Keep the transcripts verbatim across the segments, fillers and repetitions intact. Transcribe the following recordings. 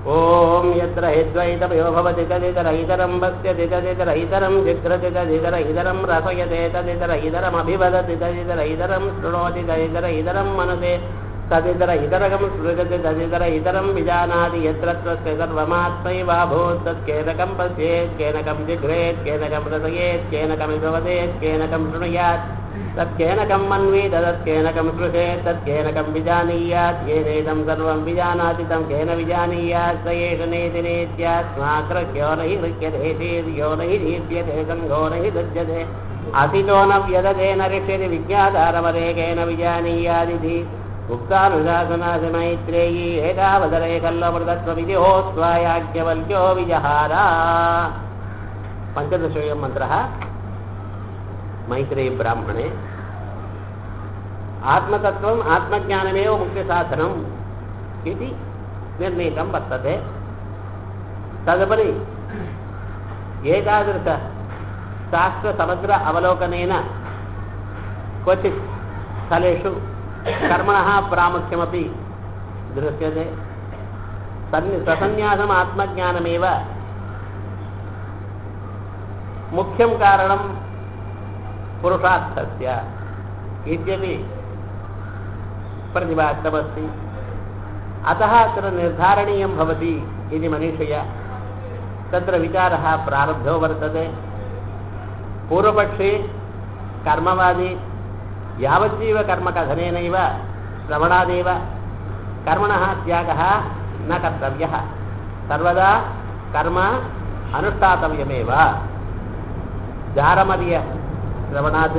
ஓம் யத்ர ஹித்வைதமயோ பவதி ததிதரஹிதரம் பஸ்யதி ததிதரஹிதரம் ஜிக்ரதி ததிதரஹிதரம் ரசயதே ததிதரஹிதரம் அபிவததி ததிதரஹிதரம் ஸ்ருணோதி ததிதரஹிதரம் மனசே ததிதரஹிதரகம் ஸ்ருஜதி ததிதரஹிதரம் விஜானாதி யத்ரத்வஸ்ய சர்வமாத்மைவாபூத் தத்கேனகம் பஸ்யேத் கேனகம் ஜிக்ரேத் கேனகம் ரசயேத் கேனகம் அபிவதேத் கேனகம் ஸ்ருணுயாத் तत्केनकं मन्वीत तत्केनकं स्पृशेत् तत्केनकं विजानीयात् येनेदं सर्वं विजानाति तं केन विजानीयात् स एष नेति नेत्यास्माग्रह्यो न हि गृह्यते चेद्यो न हि दीप्यते सङ्घो न हि दज्यते असितो न व्यदते न रिष्यति विज्ञातारमरेकेन विजानीयादिति उक्तानुशासनासि मैत्रेयी एतावदरे कल्लमृतत्वमिति होस्त्वायाज्ञवल्क्यो विजहार पञ्चदशोऽयं मन्त्रः मैत्रेयी ब्राह्मणे आत्मतत्वम् आत्मज्ञानमेव मुख्यसाधनम् इति निर्णीतं वर्तते। तदुपरि एतादृश शास्त्रसमग्र अवलोकनेन क्वचित् स्थलेषु कर्मणः प्रामुख्यमपि दृश्यते। ससन्न्यासम् आत्मज्ञानमेव मुख्यं कारणं पुरुषार्थस्य इत्यपि प्रतिपादितमस्ति। अतः अत्र निर्धारणीयं भवति इति मनीषया तत्र विचारः प्रारब्धो वर्तते। पूर्वपक्षे कर्मवादी यावज्जीव कर्मकथनेनैव श्रवणादेव कर्मणः त्यागः न कर्तव्यः, सर्वदा कर्म अनुष्ठातव्यमेव। जारमर्य श्रवणात्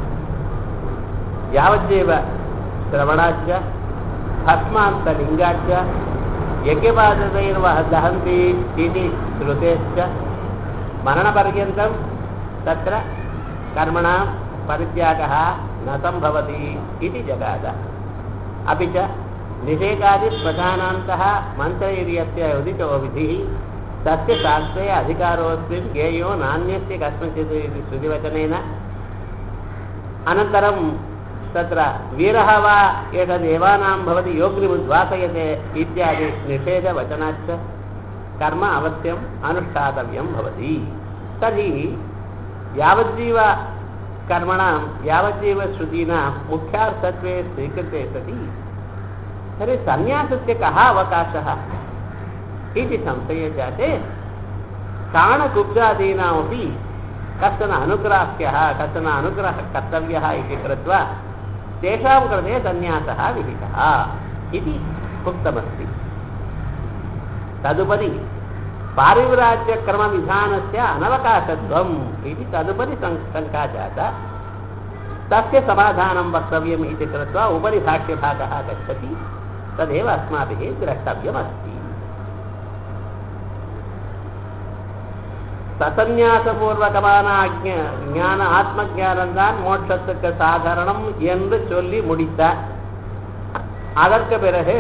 यावज्जेव श्रवणाच्च भस्मान्तलिङ्गाच्च यज्ञपादतैर्वह दहन्ति इति श्रुतेश्च मरणपर्यन्तं तत्र कर्मणां परित्यागः न सम्भवति इति जगाद। अपि च निषेकादिश्मशानान्तः मन्त्रैर्यस्य उदितो विधिः तस्य शास्त्रे अधिकारोऽस्मिन् ज्ञेयो नान्यस्य कस्मचित् इति श्रुतिवचनेन अनन्तरं तत्र वीरः वा एष देवानां भवति योग्निमुद्वासयते इत्यादि निषेधवचनाच्च कर्म अवश्यम् अनुष्ठातव्यं भवति। तर्हि यावज्जीव कर्मणां यावज्जीव श्रुतीनां मुख्यार्थत्वे स्वीकृते सति तर्हि सन्न्यासस्य कः अवकाशः इति संशये जाते काणकुब्जादीनामपि कश्चन अनुग्राह्यः कश्चन अनुग्रहः कर्तव्यः इति कृत्वा तेषां कृते सन्न्यासः विहितः इति उक्तमस्ति। तदुपरि पारिव्राज्यक्रमविधानस्य अनवकाशत्वम् इति तदुपरि शङ्का जाता। तस्य समाधानं वक्तव्यम् इति कृत्वा उपरि भाष्यभागः गच्छति, तदेव अस्माभिः द्रष्टव्यमस्ति। சசன்யாசபூர்வகமான ஞான ஆத்ம ஞானம்தான் மோட்சத்துக்கு சாதாரணம் என்று சொல்லி முடித்தார். அதற்கு பிறகு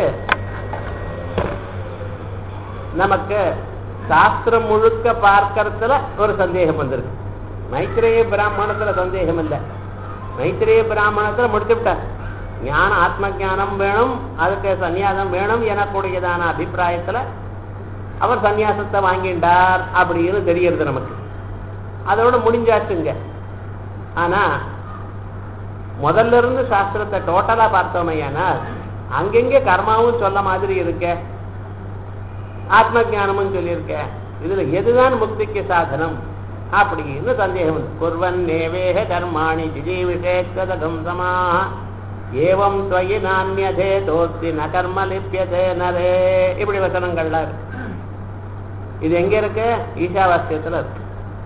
நமக்கு சாஸ்திரம் முழுக்க பார்க்கறதுல ஒரு சந்தேகம் வந்திருக்கு. மைத்ரேய பிராமணத்துல சந்தேகம் இல்லை. மைத்ரேய பிராமணத்துல முடிச்சு விட்டார். ஞான ஆத்ம ஞானம் வேணும், அதுக்கு சன்னியாசம் வேணும் எனக்கூடியதான அபிப்பிராயத்துல அவர் சன்னியாசத்தை வாங்கிட்டார் அப்படின்னு தெரிகிறது நமக்கு. அதோட முடிஞ்சாச்சுங்க. ஆனா முதல்ல இருந்து சாஸ்திரத்தை டோட்டலா பார்த்தோமையானா அங்கெங்கே கர்மாவும் சொல்ல மாதிரி இருக்க, ஆத்ம ஜானமும் சொல்லியிருக்க, இதுல எதுதான் முக்திக்கு சாதனம் அப்படின்னு சந்தேகம். குர்வன் நேவேஹ கர்மாணி ஜிஜீவிஷேத்வதகம் சமாஹ ஏவம் துவயி நான்யதே தோஸ்தி ந கர்ம லிப்யதே நரே, இப்படி வசனங்கள்லாம் இருக்கு. இது எங்க இருக்கு? ஈஷாவாஸ்யத்துல இருக்கு.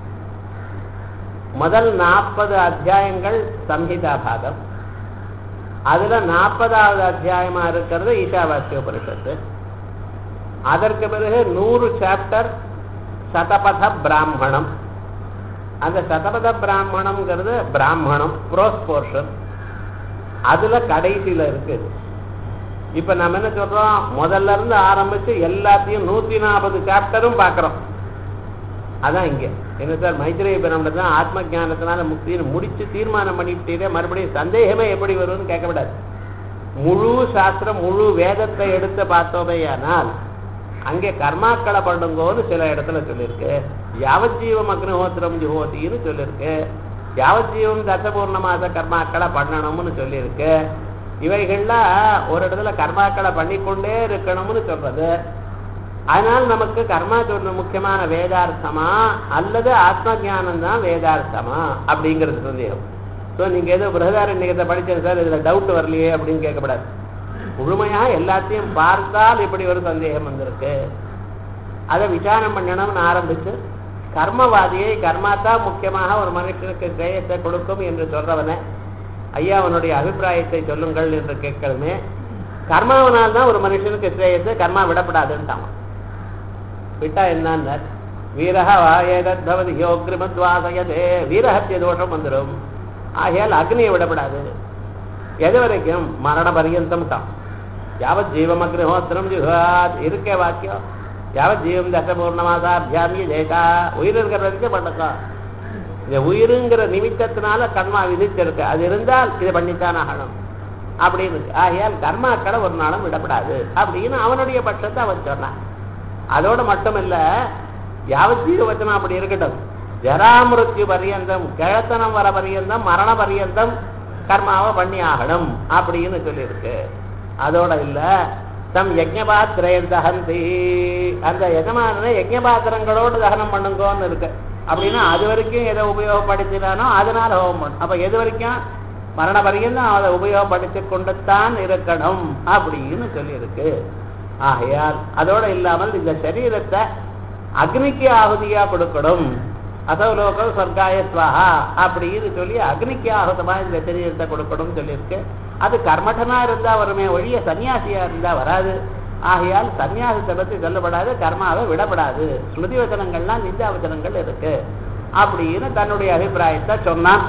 முதல் நாற்பது அத்தியாயங்கள் சம்ஹிதா பாகம். அதுல நாற்பதாவது அத்தியாயமா இருக்கிறது ஈஷாவாஸ்ய உபனிஷத்து. அதற்கு பிறகு நூறு சாப்டர் சதபத பிராமணம். அந்த சதபத பிராமணம்ங்கிறது பிராமணம் ப்ரோஸ் போர்ஷன். அதுல கடைசியில இருக்கு. இப்ப நம்ம என்ன சொல்றோம், முதல்ல இருந்து ஆரம்பிச்சு எல்லாத்தையும் நூத்தி நாற்பது சாப்டரும் பாக்குறோம். அதான் இங்க என்ன சார், மைத்ரேய பிராமணம் தான் ஆத்ம ஜானத்தினால முக்தின்னு முடிச்சு தீர்மானம் பண்ணிவிட்டே மறுபடியும் சந்தேகமே எப்படி வரும்னு கேட்கக்கூடாது. முழு சாஸ்திரம் முழு வேதத்தை எடுத்து பார்த்தோமையானால் அங்கே கர்மாக்களை பண்ணுங்கோன்னு சில இடத்துல சொல்லியிருக்கு. யாவஜீவம் அக்னிஹோத்திரம் ஜுஹோத்தின்னு சொல்லியிருக்கு. யாவஜீவம் தசபூர்ணமாச கர்மாக்களை பண்ணணும்னு சொல்லியிருக்கு. இவைகள்லாம் ஒரு இடத்துல கர்மாக்களை பண்ணிக்கொண்டே இருக்கணும்னு சொல்றது. அதனால் நமக்கு கர்மா சொல்ற முக்கியமான வேதார்த்தமா அல்லது ஆத்ம ஜானம் தான் வேதார்த்தமா அப்படிங்கிறது சந்தேகம். ஸோ நீங்க ஏதோ பிரகதாரண்யத்தை படிச்சது சார், இதுல டவுட் வரலையே அப்படின்னு கேட்கப்படாது. முழுமையா எல்லாத்தையும் பார்த்தால் இப்படி ஒரு சந்தேகம் வந்திருக்கு. அதை விசாரம் பண்ணணும்னு ஆரம்பிச்சு கர்மவாதியை கர்மாத்தான் முக்கியமாக ஒரு மனுஷனுக்கு ஸ்ரேயத்தை கொடுக்கும் என்று சொல்றவனை ஐயா அவனுடைய அபிப்பிராயத்தை சொல்லுங்கள் என்று கேட்கணுமே. கர்மாவனால் தான் ஒரு மனுஷனுக்கு ஸ்ரேயத்தை, கர்மா விடப்படாதுன்ட்டான். விட்டா என்ன வீரக வாயேதவதி யோக்ரிமத்வாசயதே வீரஹத்திய தோஷம் வந்துடும். ஆகையால் அக்னியை விடப்படாது. எது வரைக்கும் மரண பரியந்தம் தான். யாவத் ஜீவம் அக்னிஹோத்திரம் ஜுஹாத் இருக்கே வாக்கியம். யாவத் ஜீவம் தசபூர்ணமாசாபியாமி தேகா உயிர் இருக்கிற வரைக்கும் பண்ணக்கா. இந்த உயிருங்கிற நிமித்தத்தினால கர்மா விதிச்சிருக்கு. அது இருந்தால் இதை பண்ணித்தான் ஆகணும் அப்படின்னு இருக்கு. ஆகையால் கர்மாக்களை ஒரு நாளும் விடப்படாது அப்படின்னு அவனுடைய பட்சத்தை அவன் சொன்னான். அதோட மட்டுமில்ல, யாவஜீவ வச்சனம் அப்படி இருக்கட்டும், ஜராமிருத்யு பரியந்தம், கிழத்தனம் வர பரியந்தம், மரண பரியந்தம் கர்மாவை பண்ணி ஆகணும் அப்படின்னு சொல்லியிருக்கு. அதோட இல்ல, தம் யஜ்ஞபாத்திரேர் தகந்தி, அந்த எஜமானனை யஜ்ஞபாத்திரங்களோடு தகனம் பண்ணுங்கன்னு இருக்கு. அப்படின்னா அது வரைக்கும் எதை உபயோகப்படுத்தினானோ அதனால ஹோமம் பண்ணும். அப்ப எது வரைக்கும் மரண பரியந்தம் அதை உபயோகப்படுத்தி கொண்டுத்தான் இருக்கணும் அப்படின்னு சொல்லியிருக்கு. ஆகையால் அதோட இல்லாமல் இந்த சரீரத்தை அக்னிக்கு ஆகுதியா கொடுக்கணும். அசௌலோகம் சொர்க்காய ஸ்வாஹா அப்படின்னு சொல்லி அக்னிக்கு ஆகுதமா இந்த சரீரத்தை கொடுக்கணும் சொல்லியிருக்கு. அது கர்மட்டனா இருந்தா வருமே ஒழிய சன்னியாசியா இருந்தா வராது. ஆகையால் சன்னியாசத்தை பற்றி சொல்லப்படாது, கர்மாவை விடப்படாது. ஸ்மிருதி வச்சனங்கள்லாம் நிந்தா வச்சனங்கள் இருக்கு அப்படின்னு தன்னுடைய அபிப்பிராயத்தை சொன்னான்.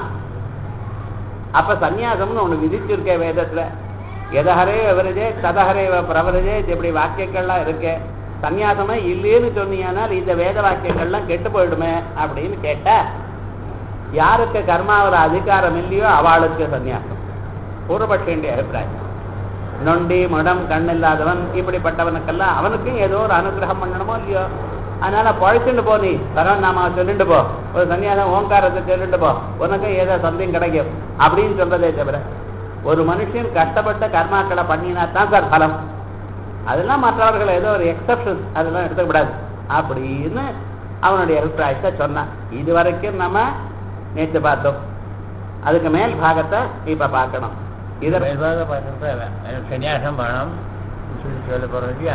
அப்ப சன்னியாசம்னு ஒண்ணு விதிச்சிருக்க வேதத்துல. எதஹரே விவரஜே ததஹரே பிரவரஜே இப்படி வாக்கியங்கள்லாம் இருக்கு. சன்னியாசமே இல்லைன்னு சொன்னீங்கன்னால் இந்த வேத வாக்கியங்கள்லாம் கெட்டு போயிடுமே அப்படின்னு கேட்ட, யாருக்கு கர்மாவில் அதிகாரம் இல்லையோ அவளுக்கு சன்னியாசம். பூர்வபட்சியுடைய அபிப்பிராயம். நொண்டி மடம் கண் இல்லாதவன் இப்படிப்பட்டவனுக்கெல்லாம் அவனுக்கும் ஏதோ ஒரு அனுகிரகம் பண்ணணுமோ இல்லையோ, அதனால பழச்சுட்டு போ, நீ பரவன் நாம சொல்லிட்டு போ, ஒரு சன்னியாசம் ஓங்காரத்தை சொல்லிட்டு போ, உனக்கும் ஏதோ சந்தேகம் கிடைக்கும் அப்படின்னு சொல்றதே தவிர, ஒரு மனுஷன் கஷ்டப்பட்ட கர்மாக்களை பண்ணினா தான் சார் பலம். அதெல்லாம் மற்றவர்கள் ஏதோ ஒரு எக்ஸப்ஷன், அதெல்லாம் எடுத்துக்கூடாது அப்படின்னு அவனுடைய அபிப்பிராயத்தை சொன்னான். இது வரைக்கும் நம்ம நேற்று பார்த்தோம். அதுக்கு மேல் பாகத்தை இப்ப பார்க்கணும். இதை சன்னியாசம் பணம் சொல்லி சொல்ல போறோம் இல்லையா.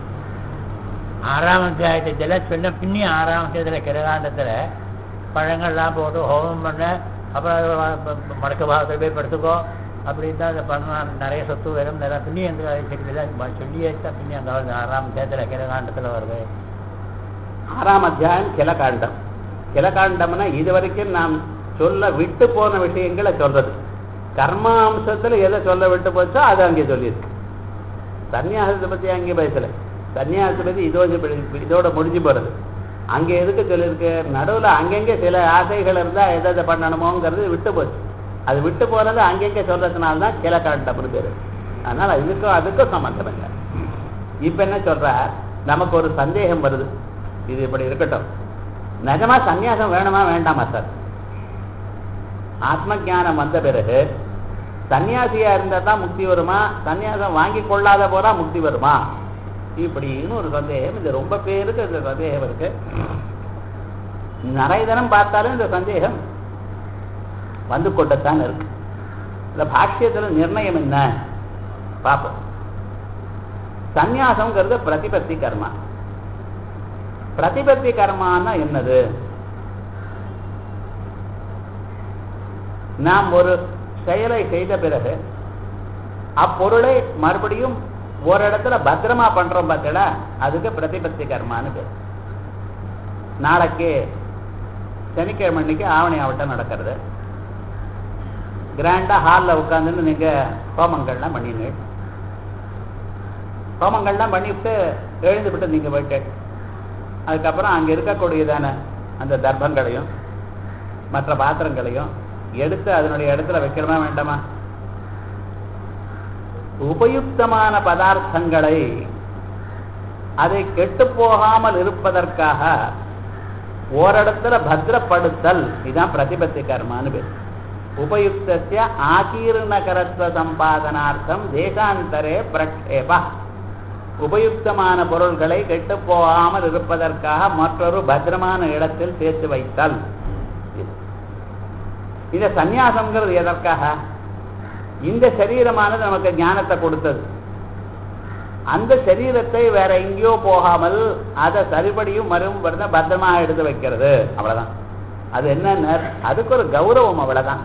ஆறாம் அத்தியாயத்துல சொன்ன பின்னி ஆறாம் அத்தியாயத்துல கிரகாண்டத்துல பழங்கள்லாம் போட்டு ஹோமம் பண்ண, அப்புறம் மடக்க பாகத்தில் போய் படுத்துக்கோ அப்படின்னு தான் அதை பண்ணலாம். நிறைய சொத்து வரும், நிறைய பின்னி அந்த சொல்லியே தான் பின்னி அந்த ஆறாம் அத்தியாயத்துல கிரகாண்டத்துல வருது. ஆறாம் அத்தியாயம் கிளகாண்டம். கிளகாண்டம்னா இது வரைக்கும் நாம் சொல்ல விட்டு போன விஷயங்களை சொல்றது. கர்மாம்சத்துல எதை சொல்ல விட்டு போச்சோ அது அங்கே சொல்லியிருக்கு. சன்னியாசத்தை பத்தி அங்கே பேசல. சன்னியாசத்தை பத்தி இதோ இதோட முடிஞ்சு போறது. அங்கே எதுக்கு சொல்லியிருக்கு, நடுவில் அங்கங்கே சில ஆசைகள் இருந்தா எதை எதை பண்ணணுமோங்கிறது விட்டு போச்சு. அது விட்டு போறது அங்கங்கே சொல்றதுனால தான் கிளகாண்டம்னு பேரு. அதனால இதுக்கும் அதுக்கும் சம்பந்தம் இல்லை. இப்ப என்ன சொல்ற, நமக்கு ஒரு சந்தேகம் வருது. இது இப்படி இருக்கட்டும், நிஜமா சன்னியாசம் வேணுமா வேண்டாமா சார்? ஆத்ம ஞானம் வந்த பிறகு சன்னியாசியா இருந்தா தான் முக்தி வருமா, சன்னியாசம் வாங்கி கொள்ளாத போதா முக்தி வருமா இப்படின்னு ஒரு சந்தேகம். இது ரொம்ப பேருக்கு இந்த சந்தேகம் இருக்கு. நிறைய தினம் பார்த்தாலும் இந்த சந்தேகம் வந்து கொண்டத்தான் இருக்கு. இந்த பாஷ்யத்துல நிர்ணயம் என்ன பார்ப்போம். சன்னியாசம்ங்கிறது பிரதிபத்தி கர்மா. பிரதிபத்தி கர்மான்னா என்னது? நாம் ஒரு செயலை செய்த பிறகு அப்பொருளை மறுபடியும் ஒரு இடத்துல பத்திரமா பண்றோம் பார்த்தீங்களா, அதுக்கு பிரதிபத்தி கர்மான்னு பேர். நாளைக்கு சனிக்கிழமை அன்னைக்கு ஆவணி ஆவட்டம் நடக்கிறது. கிராண்டா ஹாலில் உட்காந்துன்னு நீங்க ஹோமங்கள்லாம் பண்ணினு ஹோமங்கள்லாம் பண்ணிவிட்டு எழுந்து விட்டு நீங்க போயிட்டு அதுக்கப்புறம் அங்க இருக்கக்கூடியதான அந்த தர்ப்பங்களையும் மற்ற பாத்திரங்களையும் எடுத்து அதனுடைய இடத்துல வைக்கிறமா வேண்டாமா? உபயுக்தமான பதார்த்தங்களை அதை கெட்டு போகாமல் இருப்பதற்காக ஓரிடத்துல பத்திரப்படுத்தல் இதுதான் பிரதிபத்தி கர்மான்னு பேர். உபயுக்தஸ்ய ஆகீர்ணகரத்வ சம்பாதனார்த்தம் தேசாந்தரே பிரக்ஷேபா. உபயுக்தமான பொருள்களை கெட்டு போகாமல் இருப்பதற்காக மற்றொரு பத்திரமான இடத்தில் சேர்த்து வைத்தல். இந்த சந்நியாசம்ங்கிறது எதற்காக? இந்த சரீரமானது நமக்கு ஞானத்தை கொடுத்தது. அந்த சரீரத்தை வேற எங்கேயோ போகாமல் அதை சரிபடியும் மறுவும் வருத பத்திரமா எடுத்து வைக்கிறது. அவ்வளவுதான். அது என்ன? அதுக்கு ஒரு கௌரவம். அவ்வளவுதான்.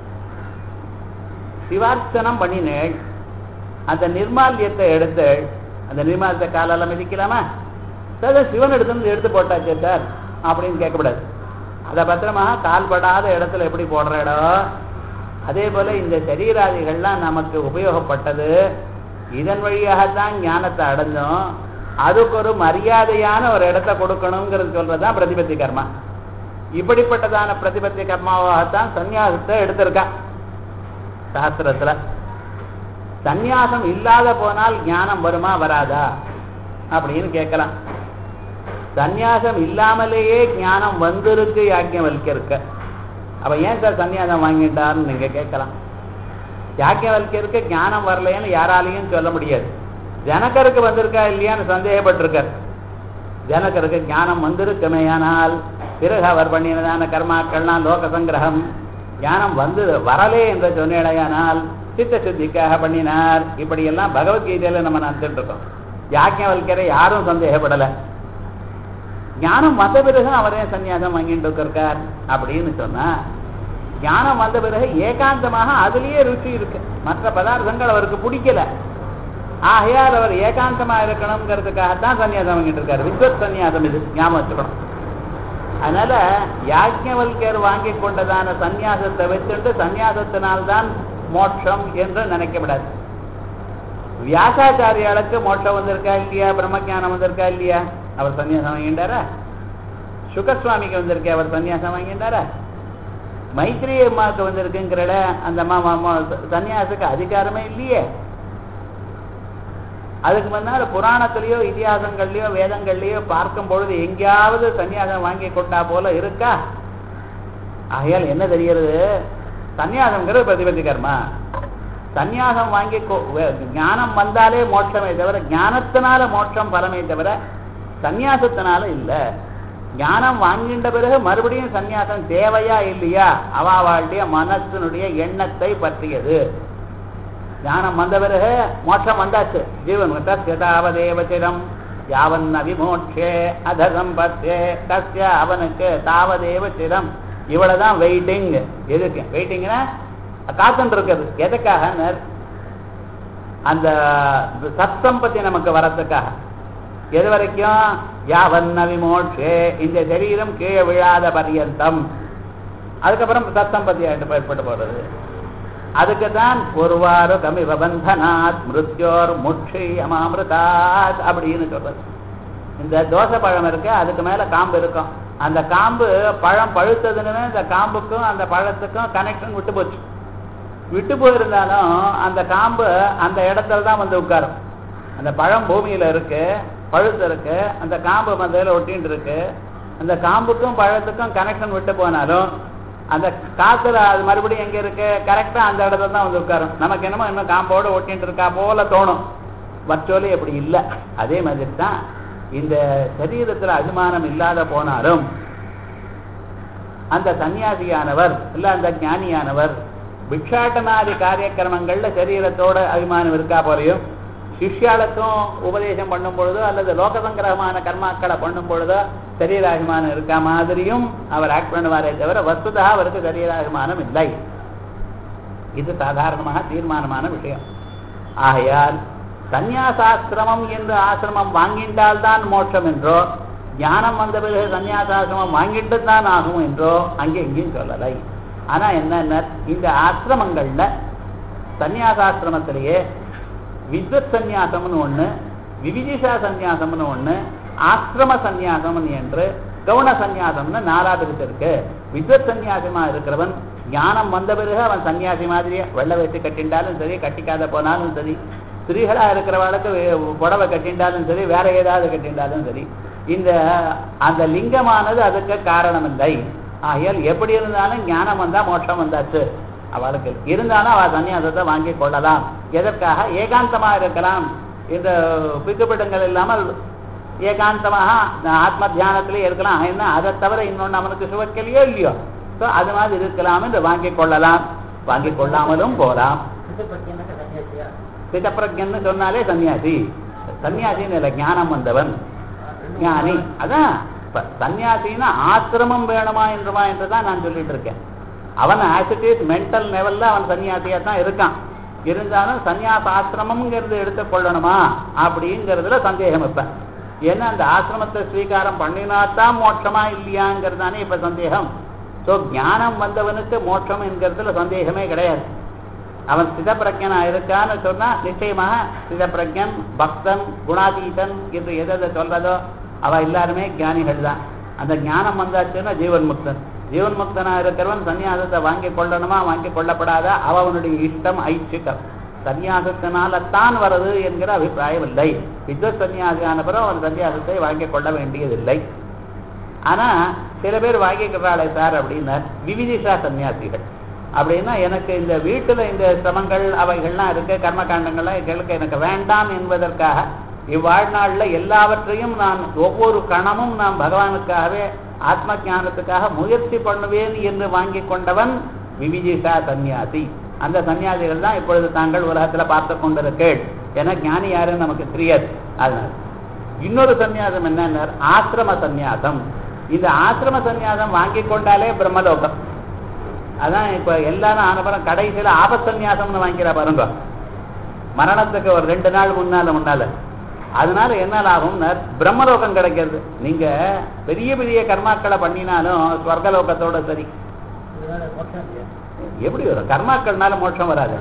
சிவார்ச்சனம் பண்ணினேள், அந்த நிர்மால்யத்தை எடுத்து, அந்த நிர்மாலத்தை காலால மிதிக்கலாமா? சார் சிவன் எடுத்து எடுத்து போட்டாச்சு சார் அப்படின்னு கேட்கக்கூடாது. அதை பத்திரமா கால்படாத இடத்துல எப்படி போடுற இடம், அதே போல இந்த சரீராதிகள்லாம் நமக்கு உபயோகப்பட்டது. இதன் வழியாகத்தான் ஞானத்தை அடைஞ்சோம். அதுக்கு ஒரு மரியாதையான ஒரு இடத்தை கொடுக்கணுங்கிறது சொல்றதுதான் பிரதிபத்தி கர்மா. இப்படிப்பட்டதான பிரதிபத்தி கர்மாவாகத்தான் சந்நியாசத்தை எடுத்திருக்கா சாஸ்திரத்துல. சந்நியாசம் இல்லாத போனால் ஞானம் வருமா வராதா அப்படின்னு கேட்கலாம். சந்நியாசம் இல்லாமலேயே ஞானம் வந்திருக்கு யாஜ்ஞவல்கியருக்கு. அப்ப ஏன் சார் சந்நியாசம் வாங்கிட்டார்னு நீங்க கேட்கலாம். யாஜ்ஞவல்கியருக்கு ஞானம் வரலைன்னு யாராலையும் சொல்ல முடியாது. ஜனகருக்கு வந்திருக்கா இல்லையான்னு சந்தேகப்பட்டிருக்கார். ஜனகருக்கு ஞானம் வந்திருக்குமேயானால் பிறகு அவர் பண்ணினதான கர்மாக்கள்லாம் லோக சங்கிரகம். ஞானம் வந்து வரலே என்று சொன்னேடையானால் சித்த சுத்திக்காக பண்ணினார். இப்படி எல்லாம் பகவத்கீதையில நம்ம நினைச்சுட்டு இருக்கோம். யாஜ்ஞவல்கியரை யாரும் சந்தேகப்படலை. ஞானம் வந்த பிறகு அவரே சன்னியாசம் வாங்கிட்டு இருக்கார் அப்படின்னு சொன்னா, ஞானம் வந்த பிறகு ஏகாந்தமாக அதுலயே ருச்சி இருக்கு. மற்ற பதார்த்தங்கள் அவருக்கு பிடிக்கல. ஆகையால் அவர் ஏகாந்தமா இருக்கணுங்கிறதுக்காகத்தான் சன்னியாசம் வாங்கிட்டு இருக்காரு. வித்வத் சன்னியாசம் இது, ஞாபகம் வச்சுக்கணும். அதனால யாஜ்ஞவல்கியர் வாங்கி கொண்டதான சன்னியாசத்தை வச்சுட்டு சன்னியாசத்தினால்தான் மோட்சம் என்று நினைக்கப்படாது. வியாசாச்சாரியாளுக்கு மோட்சம் வந்திருக்கா இல்லையா? பிரம்மஜானம் வந்திருக்கா இல்லையா? அவர் சன்னியாசம் வாங்கிட்டாரா? சுகஸ்வாமிக்கு வந்திருக்கே, அவர் சன்னியாசம் வாங்கிட்டாரா? மைத்ரி அம்மாவுக்கு வந்திருக்குங்கிறட அந்த அம்மா சன்னியாசுக்கு அதிகாரமே இல்லையே. அதுக்கு முன்னால புராணத்திலேயோ இதிகாசங்கள்லயோ வேதங்கள்லயோ பார்க்கும் பொழுது எங்கேயாவது சன்னியாசம் வாங்கி கொண்டா போல இருக்கா? ஆகையால் என்ன தெரிகிறது? சன்னியாசம்ங்கிறது பிரதிபத்தி கர்மா. சன்னியாசம் வாங்கி ஞானம் வந்தாலே மோட்சமே தவிர, ஞானத்தினால மோட்சம் பலமே தவிர சன்னியாசத்தினால இல்லை. ஞானம் வாங்கின்ற பிறகு மறுபடியும் சன்னியாசம் தேவையா இல்லையா அவாவாளுடைய மனத்தினுடைய எண்ணத்தை பற்றியது. ஞானம் வந்த பிறகு மோட்சம் வந்தாச்சு. ஜீவன் தாவதேவச்சிரம் யாவன் அவிமோட்சே அதரம் பத்தே தஸ்ய அவனுக்கு தாவதேவ சிரம். இவ்வளவுதான் வெயிட்டிங். எதுக்கு வெயிட்டிங்னா? காத்துட்டு இருக்கிறது. எதுக்காக? அந்த சத்சம்பத்தி நமக்கு வரத்துக்காக. எது வரைக்கும்? யாவன் அவிமோட்சே, இந்த சரீரம் கீழே விழாத பர்யந்தம். அதுக்கப்புறம் சத்சம்பத்தி ஏற்பட்டு போறது. அதுக்கு தான் ஒருவாறு கமிவ பந்தனாத் மிருத்யோர் முட்சியமாமிருதாத் அப்படின்னு சொல்றது. இந்த தோசை பழம் இருக்கு, அதுக்கு மேல காம்பு இருக்கும். அந்த காம்பு பழம் பழுத்ததுன்னு இந்த காம்புக்கும் அந்த பழத்துக்கும் கனெக்ஷன் விட்டு போச்சு. விட்டு போயிருந்தாலும் அந்த காம்பு அந்த இடத்துல தான் வந்து உட்காரும். அந்த பழம் பூமியில இருக்கு, பழுத்து இருக்கு, அந்த காம்பு மந்தையில ஒட்டின்னு இருக்கு. அந்த காம்புக்கும் பழத்துக்கும் கனெக்ஷன் விட்டு போனாலும் அந்த காத்துல அது மறுபடியும் எங்க இருக்கு? கரெக்டா அந்த இடத்துல தான் வந்து உட்காரும். நமக்கு என்னமோ இன்னும் காம்போட ஒட்டின்னு இருக்கா போல தோணும். வச்சோலி அப்படி இல்லை. அதே மாதிரி தான் இந்த சரீரத்துல அபிமானம் இல்லாத போனாலும் அந்த சன்னியாசியானவர் இல்ல அந்த ஞானியானவர் பிக்ஷாட்டனாதி காரியக்கிரமங்கள்ல சரீரத்தோட அபிமானம் இருக்கா போலையும், சிஷ்யாளுக்கும் உபதேசம் பண்ணும் பொழுதோ அல்லது லோகசங்கிரகமான கர்மாக்களை பண்ணும் பொழுதோ சரீராபிமானம் இருக்கா மாதிரியும் அவர் ஆக்ட் பண்ணுவாரே தவிர வஸ்துதா அவருக்கு சரீராபிமானம் இல்லை. இது சாதாரணமாக தீர்மானமான விஷயம். ஆகையால் சந்நியாசாசிரமம் என்று ஆசிரமம் வாங்கிட்டால் தான் மோட்சம் என்றோ, ஞானம் வந்த பிறகு சந்நியாசாசிரமம் வாங்கிட்டு தான் ஆகும் என்றோ அங்கே எங்கேயும் சொல்லலை. ஆனா என்ன, இந்த ஆசிரமங்கள்ல சந்நியாசாசிரமத்திலேயே வித்வத் சந்நியாசம்னு ஒண்ணு, விவிதிஷா சந்நியாசம்னு ஒண்ணு, ஆசிரம சந்நியாசம் என்று கவுன சந்நியாசம்னு நாலா பிரிச்சிருக்கு. வித்வத் சந்நியாசமா இருக்கிறவன் ஞானம் வந்த பிறகு அவன் சன்னியாசி மாதிரியே வெள்ளை வச்சு கட்டிண்டாலும் சரி, கட்டிக்காத போனாலும் சரி, ஸ்திரீகளா இருக்கிறவளுக்கு புடவை கட்டிண்டாலும் சரி, வேற ஏதாவது கட்டிண்டாலும் சரி, இந்த அந்த லிங்கமானது அதுக்கு காரணம் இல்லை. ஆகையால் எப்படி இருந்தாலும் ஞானம் வந்தா மோட்சம் வந்தாச்சு அவளுக்கு. இருந்தாலும் அவள் சன்னியாசத்தை வாங்கி கொள்ளலாம். எதற்காக? ஏகாந்தமா இருக்கலாம். இந்த பிக்குப்பிட்டங்கள் இல்லாமல் ஏகாந்தமாக ஆத்ம தியானத்திலே இருக்கலாம். என்ன அதை தவிர இன்னொன்று அவனுக்கு சுவக்கலையோ இல்லையோ, ஸோ அது மாதிரி இருக்கலாம் என்று வாங்கி கொள்ளலாம். வாங்கி கொள்ளாமலும் போகலாம். சிதப்பிரஜன்னு சொன்னாலே சன்னியாசி. சன்னியாசின்னு இல்லை, ஞானம் வந்தவன் ஞானி. அதான் சன்னியாசின்னா ஆசிரமம் வேணுமா என்றுமா என்றுதான் நான் சொல்லிட்டு இருக்கேன். அவன் ஆசிட்டிஸ் மென்டல் லெவல்ல அவன் சன்னியாசியா தான் இருக்கான். இருந்தாலும் சன்னியாச ஆசிரமம்ங்கிறது எடுத்துக்கொள்ளணுமா அப்படிங்கிறதுல சந்தேகம் இப்ப. ஏன்னா அந்த ஆசிரமத்தை ஸ்வீகாரம் பண்ணினாத்தான் மோட்சமா இல்லையாங்கிறது தானே இப்ப சந்தேகம். ஸோ ஞானம் வந்தவனுக்கு மோட்சம் என்கிறதுல சந்தேகமே கிடையாது. அவன் சிதப்பிரஜனா இருக்கான்னு சொன்னா நிச்சயமாக சிதப்பிரஜன், பக்தன், குணாதீதன் என்று எதை சொல்றதோ அவ எல்லாருமே ஞானிகள் தான். அந்த ஞானம் வந்தாச்சுன்னா ஜீவன் முக்தன். ஜீவன் முக்தனா இருக்கிறவன் சன்னியாசத்தை வாங்கி கொள்ளணுமா வாங்கி கொள்ளப்படாத அவனுடைய இஷ்டம், ஐச்சிக்கம். சன்னியாசத்தினால தான் வருது என்கிற அபிப்பிராயம் இல்லை. வித்வத் சன்னியாசியான பிறகு அவன் சன்னியாசத்தை வாங்கி கொள்ள வேண்டியதில்லை. ஆனா சில பேர் வாங்கிக்கிறாளே சார் அப்படின்னா விவிதிஷா சன்னியாசிகள். அப்படின்னா எனக்கு இந்த வீட்டுல இந்த சிரமங்கள் அவைகள்லாம் இருக்கு, கர்மகாண்டங்கள்லாம் எங்களுக்கு எனக்கு வேண்டாம் என்பதற்காக இவ்வாழ்நாள்ல எல்லாவற்றையும் நான் ஒவ்வொரு கணமும் நான் பகவானுக்காகவே ஆத்ம ஞானத்துக்காக முயற்சி பண்ணுவேன் என்று வாங்கி கொண்டவன் விவிதிஷா சன்னியாசி. அந்த சன்னியாசிகள் தான் இப்பொழுது தாங்கள் உலகத்துல பார்த்து கொண்டிருக்கேள். ஏன்னா ஞானி யாருன்னு நமக்கு தெரியாது. அதனால இன்னொரு சன்னியாசம் என்ன, ஆசிரம சன்னியாசம். இந்த ஆசிரம சன்னியாசம் வாங்கி கொண்டாலே பிரம்மலோகம். அதான் இப்ப எல்லாரும் ஆனப்புறம் கடைசியில ஆபசன்யாசம்னு வாங்கிக்கிறா பாருங்க, மரணத்துக்கு ஒரு ரெண்டு நாள் முன்னால முன்னால. அதனால என்ன லாபம், பிரம்மலோகம் கிடைக்கிறது. நீங்க பெரிய பெரிய கர்மாக்களை பண்ணினாலும் ஸ்வர்கலோகத்தோட சரி. எப்படி வரும்? கர்மாக்கள்னால மோட்சம் வராது.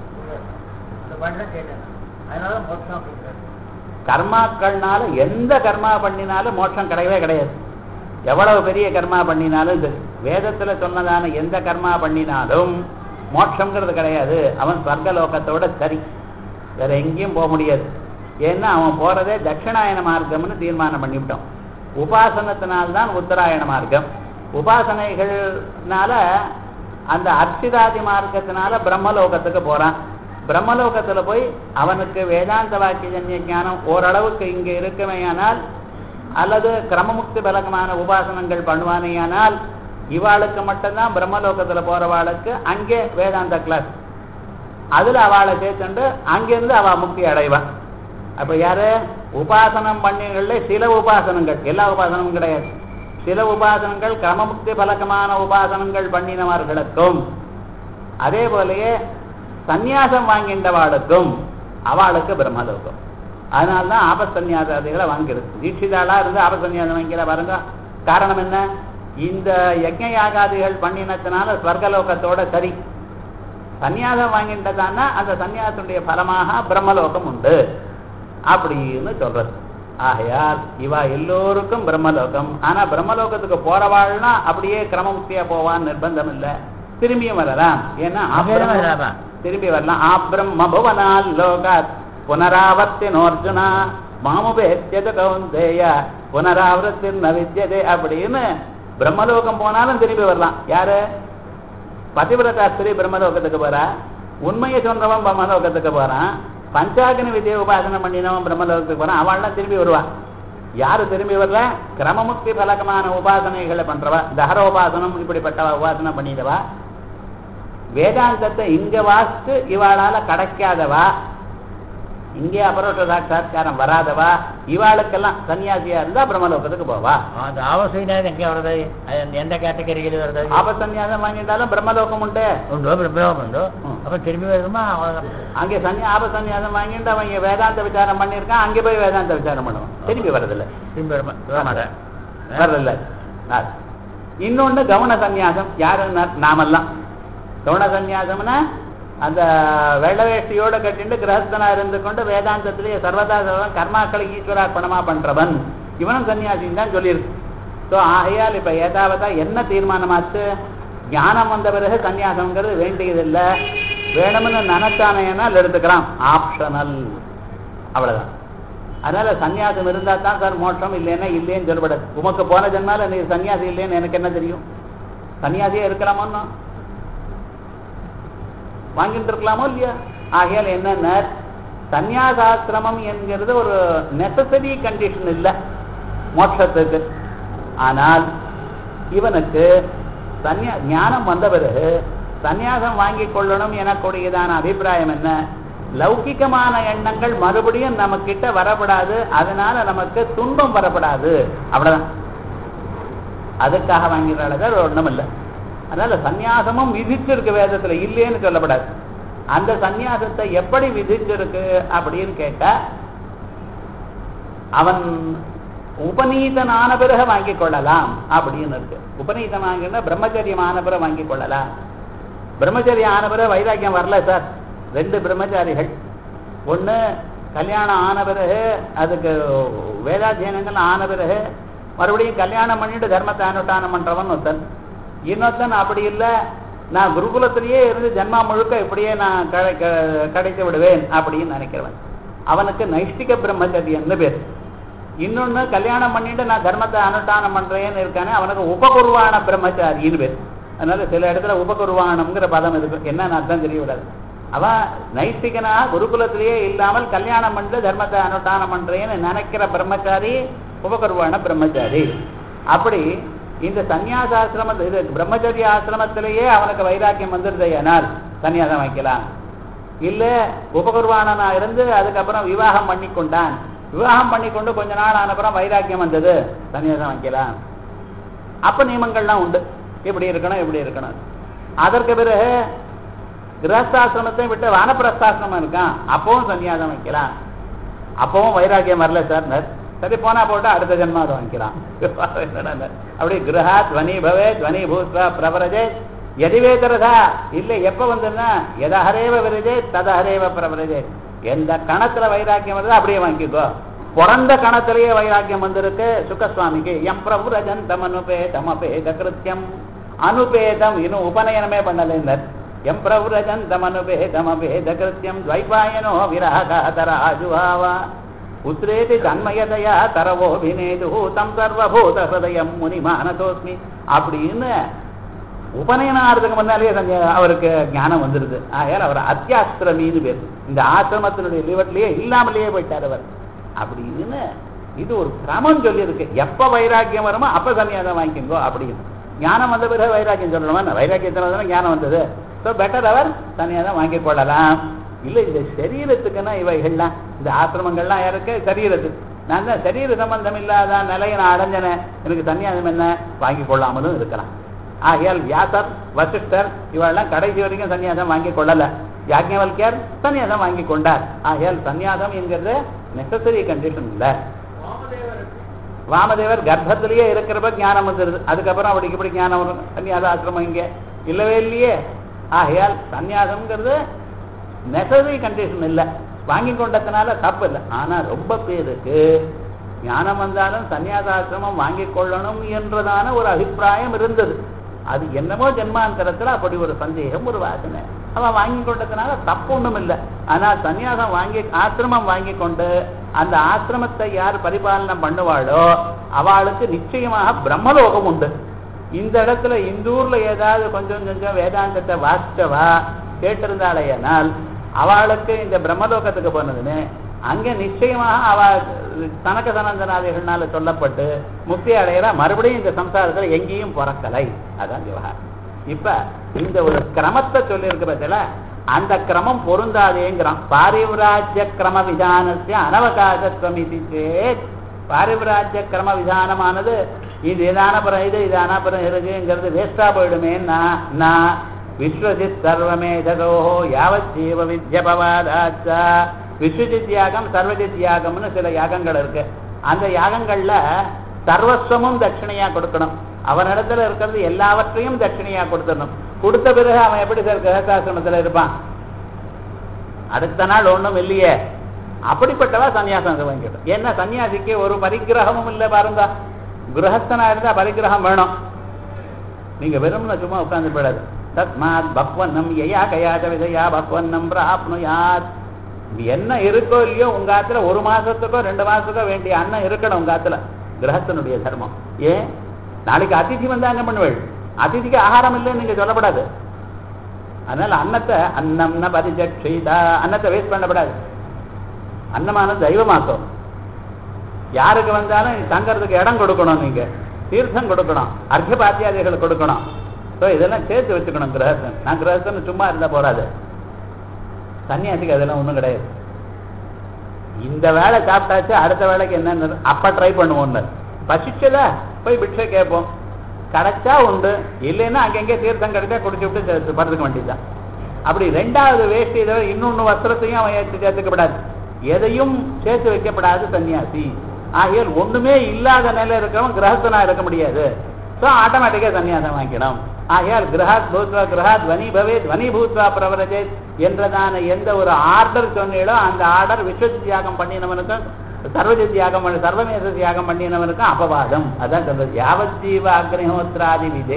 கர்மாக்கள்னால எந்த கர்மா பண்ணினாலும் மோட்சம் கிடையவே கிடையாது. எவ்வளவு பெரிய கர்மா பண்ணினாலும் சரி, வேதத்துல சொன்னதான எந்த கர்மா பண்ணினாலும் மோட்சம்ங்கிறது கிடையாது. அவன் ஸ்வர்கலோகத்தோட சரி, வேற எங்கேயும் போக முடியாது. ஏன்னா அவன் போறதே தட்சிணாயன மார்க்கம்னு தீர்மானம் பண்ணிவிட்டோம். உபாசனத்தினால்தான் உத்தராயண மார்க்கம். உபாசனைகள்னால அந்த அர்ச்சிதாதி மார்க்கத்தினால பிரம்மலோகத்துக்கு போறான். பிரம்மலோகத்துல போய் அவனுக்கு வேதாந்த வாக்கியஜன்ய ஞானம் ஓரளவுக்கு இங்க இருக்குமேயானால், அல்லது கிரமமுக்தி பலகமான உபாசனங்கள் பண்ணுவானேயானால், இவாளுக்கு மட்டும்தான் பிரம்மலோகத்துல போறவாளுக்கு அங்கே வேதாந்த கிளாஸ், அதுல அவளை சேர்த்துண்டு அங்கிருந்து அவ முக்தி அடைவான். அப்ப யாரு? உபாசனம் பண்ணிகள்ல சில உபாசனங்கள், எல்லா உபாசனமும் கிடையாது, சில உபாசனங்கள் கிரமமுக்தி பலகமான உபாசனங்கள் பண்ணினவர்களுக்கும், அதே போலயே சந்நியாசம் வாங்கின்றவாளுக்கும் அவளுக்கு பிரம்மலோகம். அதனால்தான் ஆபசன்யாசாதிகளை வாங்கிறது. தீட்சிதாளா இருந்து ஆபசன்யாசம் வாங்கிற பாருங்க. காரணம் என்ன? இந்த யஜ்ஞ யாகாதிகள் பண்ணினத்தினால ஸ்வர்கலோகத்தோட சரி. சந்நியாசம் வாங்கின்றதானா அந்த சந்நியாசனுடைய பலமாக பிரம்மலோகம் உண்டு அப்படின்னு சொல்றது. ஆகையால் இவா எல்லோருக்கும் பிரம்மலோகம். ஆனா பிரம்மலோகத்துக்கு போறவாள்னா அப்படியே கிரமமுக்தியா போவான்னு நிர்பந்தம் இல்லை, திரும்பியும் வரலாம். ஏன்னா திரும்பி வரலாம். ஆப்ரம்ம புவனால் லோகாத் புனராவர்த்தினோர்ஜுனா மாமுபேத்யத கௌந்தேய புனராவர்த்தின் நவித்யதே அப்படின்னு பிரம்மலோகம் போனாலும் திரும்பி வரலாம். யாரு? பதிவிரதாஸ்திரி பிரம்மலோகத்துக்கு போறா, உண்மையை சொல்றவன் பிரம்மலோகத்துக்கு போறான், பஞ்சாகினி வித்தியை உபாசனம் பண்ணினவன் பிரம்மலோகத்துக்கு போறான், அவள்லாம் திரும்பி வருவான். யாரு திரும்பி வரல? கிரமமுக்தி பலகமான உபாசனைகளை பண்றவா, தஹரோபாசனம் இப்படிப்பட்ட உபாசனம் பண்ணிடவா, வேதாந்தத்தை இங்க வாசித்து இவாளால கிடைக்காதவா, இங்கே அபரோஷ சாட்சாத்காரம் வராதவா, இவாளுக்கெல்லாம் சன்னியாசியா இருந்தா பிரம்மலோகத்துக்கு போவா. அந்த ஆபசன்யாசம் எங்க வருது? எந்த கேட்டகரியில் வருது? ஆபசன்யாசம் வாங்கிட்டாலும் பிரம்மலோகம் உண்டு. உண்டு, பிரம்மலோகம் உண்டு. அப்ப திரும்பி வருமா? அங்கே சன்னியா ஆபசன்யாசம் வாங்கிட்டு அவங்க வேதாந்த விசாரம் பண்ணியிருக்கான், அங்கே போய் வேதாந்த விசாரம் பண்ணுவான், திரும்பி வரதில்லை. திரும்பி வர வரதில்லை. இன்னொன்னு கவன சன்னியாசம். யாருன்னா நாமெல்லாம் கவன சன்னியாசம்னா அந்த வெள்ள வேஷ்டியோட கட்டிட்டு கிரகஸ்தனா இருந்து கொண்டு வேதாந்தத்திலேயே சர்வதா சர்வம் கர்மாக்களை ஈஸ்வரார்ப்பணமா பண்றவன், இவனும் சன்னியாசின்னு தான் சொல்லியிருக்கு. ஸோ ஆகையால் இப்ப ஏதாவதா என்ன தீர்மானமாச்சு? ஞானம் வந்த பிறகு சன்னியாசம்ங்கிறது வேண்டியதில்லை. வேணும்னு நினைச்சானேனால் எடுத்துக்கிறான், ஆப்ஷனல், அவ்வளவுதான். அதனால சன்னியாசம் இருந்தா தான் சார் மோட்சம், இல்லைன்னா இல்லைன்னு சொல்லப்படாது. உமக்கு போன ஜென்மால நீ சன்னியாசி இல்லைன்னு எனக்கு என்ன தெரியும்? சன்னியாசியே இருக்கலாமோ, வாங்கிட்டு இருக்கலாமோ இல்லையா? ஆகையால் என்னென்ன சன்னியாசாசிரமம் என்கிறது ஒரு நெசசரி கண்டிஷன் இல்லை மோட்சத்துக்கு. ஆனால் இவனுக்கு சன்னியா ஞானம் வந்த பிறகு சன்னியாசம் வாங்கி கொள்ளணும் எனக்கூடியதான அபிப்பிராயம் என்ன? லௌகிகமான எண்ணங்கள் மறுபடியும் நம்ம கிட்ட வரப்படாது, அதனால நமக்கு துன்பம் வரப்படாது, அவ்வளவுதான். அதுக்காக வாங்கிறாள், ஒண்ணும் இல்லை. அதனால சன்னியாசமும் விதிச்சிருக்கு வேதத்துல, இல்லைன்னு சொல்லப்படாது. அந்த சன்னியாசத்தை எப்படி விதிச்சிருக்கு அப்படின்னு கேட்டா, அவன் உபநீதனான பிறகு வாங்கிக் கொள்ளலாம் அப்படின்னு இருக்கு. உபநீதம் வாங்கினா பிரம்மச்சரியம் ஆன பிறகு வாங்கிக் கொள்ளலாம். பிரம்மச்சரியம் ஆன பிறகு வைராக்கியம் வரல சார். ரெண்டு பிரம்மச்சாரிகள், ஒன்று கல்யாணம் ஆன பிறகு அதுக்கு வேதாத்தியனங்கள் ஆன பிறகு மறுபடியும் கல்யாணம் பண்ணிட்டு தர்மத்தை அனுஷ்டானம் பண்றவன் ஒருத்தன். இன்னொருத்தன் அப்படி இல்லை, நான் குருகுலத்திலேயே இருந்து ஜன்மா முழுக்க இப்படியே நான் கிடைத்து விடுவேன் அப்படின்னு நினைக்கிறவன். அவனுக்கு நைஷ்டிக பிரம்மச்சரியன்னு பேர். இன்னொன்னு கல்யாணம் பண்ணிட்டு நான் தர்மத்தை அனுஷ்டானம் பண்றேன்னு இருக்கானே, அவனுக்கு உபகுருவான பிரம்மச்சாரின்னு பேர். அதனால சில இடத்துல உபகுருவானம்ங்கிற பதம் இருக்கு, என்னன்னு அர்த்தம் தெரிய விடாது. அவன் நைஷ்டிகனா குருகுலத்திலேயே இல்லாமல் கல்யாணம் பண்ணிட்டு தர்மத்தை அனுஷ்டானம் பண்றேன்னு நினைக்கிற பிரம்மச்சாரி உபகுருவான பிரம்மச்சாரி. அப்படி இந்த சன்னியாசாசிரம இது பிரம்மச்சரிய ஆசிரமத்திலேயே அவனுக்கு வைராக்கியம் வந்துருது, ஏனால் சன்னியாசம் வைக்கலாம். இல்ல உபகுருவானனா இருந்து அதுக்கப்புறம் விவாகம் பண்ணி கொண்டான், விவாகம் பண்ணி கொண்டு கொஞ்ச நாள் ஆனப்புறம் வைராக்கியம் வந்தது, சன்னியாசம் வைக்கலாம். அப்ப நியமங்கள்லாம் உண்டு, இப்படி இருக்கணும் இப்படி இருக்கணும். அதற்கு பிறகு கிரகஸ்தாசிரமத்தை விட்டு வானப்பிரஸ்தாசிரமம் இருக்கான், அப்பவும் சன்னியாசம் வைக்கலாம். அப்பவும் வைராக்கியம் வரல சார், சரி போனா போட்டா அடுத்த ஜென்மாவை வாங்கிக்கலாம். அப்படி கிரகா துவனி பவே துவனி பூத்வா பிரபரஜே எதிவேதரதா இல்லை. எப்ப வந்துன்னா எதஹரேவ விரஜே ததஹரேவ பிரபரஜே. எந்த கணத்துல வைராக்கியம் வருது அப்படியே வாங்கிக்கோ. பிறந்த கணத்திலேயே வைராக்கியம் வந்திருக்கு சுக்கசுவாமிக்கு. எம் பிரபுரஜந்தம் அனுபேதம் அபேத கிருத்தியம். அனுபேதம் இன்னும் உபநயனமே பண்ணல. இந்த எம் பிரபுரஜந்தம் அனுபேதம் அபேத கிருத்தியம் துவைபாயனோ விராகாதராஜுவாவா புத்திரேதி தன்மயதையா தரவோபினேது தம் சர்வபூத ஹிருதயம் முனிமானதோஸ்மி அப்படின்னு உபநயனாகிறதுக்கு முன்னாலே அவருக்கு ஞானம் வந்துருது. ஆகையால் அவர் அத்தியாசிரமின்னு பேர். இந்த ஆசிரமத்தினுடைய லிவட்லயே இல்லாமலேயே போயிட்டார் அவர் அப்படின்னு. இது ஒரு கிரமம் சொல்லி இருக்கு. எப்ப வைராக்கியம் வருமோ அப்ப சன்னியாசம் வாங்கிக்கோ அப்படின்னு. ஞானம் வந்த பிறகு வைராக்கியம் சொல்லணுமா? வைராக்கியத்தினால ஞானம் வந்தது, ஸோ பெட்டர் அவர் சன்னியாசம் வாங்கிக் கொள்ளலாம். இல்லை இந்த சரீரத்துக்குன்னா இவைகள்லாம் இந்த ஆசிரமங்கள்லாம் யாருக்கு? சரீரத்துக்கு. நான் தான் சரீர சம்பந்தம் இல்லாத நிலையை நான் அடைஞ்சனேன், எனக்கு சன்னியாசம் என்ன வாங்கி கொள்ளாமலும் இருக்கலாம். ஆகையால் வியாசர் வசிஷ்டர் இவெல்லாம் கடைசி வரைக்கும் சன்னியாசம் வாங்கி கொள்ளல. யாக்ஞவல்கியர் சன்னியாசம் வாங்கி கொண்டார். ஆகையால் சன்னியாசம் என்கிறது நெசசரி கண்டிஷன் இல்லை. வாமதேவர் கர்ப்பத்திலேயே இருக்கிறப்ப ஞானம் வந்துருது, அதுக்கப்புறம் அவருக்கு இப்படி ஞானம் வரும். சன்னியாச ஆசிரமம் இங்கே இல்லவே இல்லையே. ஆகையால் சன்னியாசம்ங்கிறது நெசசரி கண்டிஷன் இல்லை, வாங்கி கொண்டதுனால தப்பு இல்லை. ஆனா ரொம்ப பேருக்கு ஞானம் வந்தாலும் சன்னியாசாசிரமம் வாங்கி கொள்ளணும் என்றதான ஒரு அபிப்பிராயம் இருந்தது. அது என்னமோ ஜென்மாந்தரத்துல அப்படி ஒரு சந்தேகம் ஒரு வாசனை. அவன் வாங்கி கொண்டதுனால தப்பு ஒண்ணும் இல்லை. ஆனால் சன்னியாசம் வாங்கி ஆசிரமம் வாங்கி கொண்டு அந்த ஆசிரமத்தை யார் பரிபாலனம் பண்ணுவாளோ அவளுக்கு நிச்சயமாக பிரம்மலோகம் உண்டு. இந்த இடத்துல இந்த ஊர்ல ஏதாவது கொஞ்சம் கொஞ்சம் வேதாந்தத்தை வாசிச்சவா கேட்டிருந்தாலேயானால் அவளுக்கு இந்த பிரம்மலோகத்துக்கு போனதுன்னு அங்கே நிச்சயமாக அவ தனக்க சனந்தனாதிகள்னால சொல்லப்பட்டு முக்தி அடையிற, மறுபடியும் இந்த சம்சாரத்துல எங்கேயும் பிறக்கலை. அதான் விவகாரம். இப்ப இந்த ஒரு கிரமத்தை சொல்லி இருக்க பட்சத்துல அந்த கிரமம் பொருந்தாதேங்கிறான். பாரிவிராஜ்ய கிரம விதானத்திய அனவகாசத்துவம் இது சேத். பாரிவிராஜ்ய கிரம விதானமானது இது இதானப்புறம் இது இதானப்புறம் இருக்குங்கிறது வேஸ்டா போயிடுமேன்னா நான் விஸ்வஜித் சர்வமேதோ யாவத் ஜீவ வித்யபவாதாச்சா. விஸ்வஜித் யாகம் சர்வஜித் யாகம்னு சில யாகங்கள் இருக்கு. அந்த யாகங்கள்ல சர்வஸ்வமும் தட்சிணையா கொடுக்கணும். அவனிடத்துல இருக்கிறது எல்லாவற்றையும் தட்சிணையா கொடுத்துடணும். கொடுத்த பிறகு அவன் எப்படி சார் கிரகஸ்தாசிரமத்துல இருப்பான்? அடுத்த நாள் ஒண்ணும் இல்லையே. அப்படிப்பட்டவா சன்னியாசம் வாங்கிடும். ஏன்னா சன்னியாசிக்கு ஒரு பரிகிரகமும் இல்லை பாருங்க. கிரகஸ்தனா இருந்தா பரிகிரகம் வேணும். நீங்க வெறும்னா சும்மா உட்கார்ந்து போயிடாது. தஸ்மாத் பக்வன்னம் யயா கயாச்ச விதயா பக்வன்னம் பிராப்னுயாத். என்ன இருக்கோ இல்லையோ உங்க ஆத்துல ஒரு மாசத்துக்கோ ரெண்டு மாசத்துக்கோ வேண்டிய அன்னம் இருக்கணும் உங்க ஆத்துல. கிரகத்தினுடைய தர்மம். ஏன் நாளைக்கு அதிதி வந்தா என்ன பண்ணுவேள்? அதிதிக்கு ஆகாரம் இல்லைன்னு நீங்க சொல்லப்படாது. அதனால அன்னத்தை அன்னம்ன பரிஜக்ஷிதா, அன்னத்தை வேஸ்ட் பண்ணப்படாது. அன்னமான தெய்வமாக்கும். யாருக்கு வந்தாலும் தங்கறதுக்கு இடம் கொடுக்கணும், நீங்க தீர்த்தம் கொடுக்கணும், அர்த்த பாத்தியாதிகள் கொடுக்கணும். ஸோ இதெல்லாம் சேர்த்து வச்சுக்கணும் கிரகஸ்தன். நான் கிரகஸ்தன் சும்மா இருந்தா போறாது. சன்னியாசிக்கு அதெல்லாம் ஒன்றும் கிடையாது. இந்த வேலை சாப்பிட்டாச்சு, அடுத்த வேலைக்கு என்னன்னு அப்ப ட்ரை பண்ணுவோம். பசிச்சதா போய் பிட்சை கேட்போம், கிடைச்சா உண்டு, இல்லைன்னா அங்கங்கே தீர்த்தம் கிடைச்சா குடிச்சு விட்டு படுத்துக்க வேண்டியதுதான். அப்படி ரெண்டாவது வேஷ்டி இதை இன்னொன்னு வஸ்திரத்தையும் அவன் ஏற்று சேர்த்துக்கப்படாது, எதையும் சேர்த்து வைக்கப்படாது சன்னியாசி. ஆகியால் ஒண்ணுமே இல்லாத நிலை இருக்கிறவன் கிரகஸ்தனா இருக்க முடியாது. ஸோ ஆட்டோமேட்டிக்கா சன்னியாசம் வாங்கிக்கணும். ஆகையால் கிரகாத் பூத்வா கிரகாத் வனி பவேத் வனி பூத்வா பிரவரஜேத் என்றதான எந்த ஒரு ஆர்டர் சொன்னீங்களோ அந்த ஆர்டர் விஸ்வ தியாகம் பண்ணினவனுக்கும் சர்வஜ தியாகம் பண்ணி சர்வமேத தியாகம் பண்ணினவனுக்கும் அபவாதம். அதான் சொல்றது. யாவத் ஜீவ அக்னிஹோத்ராதி விதே,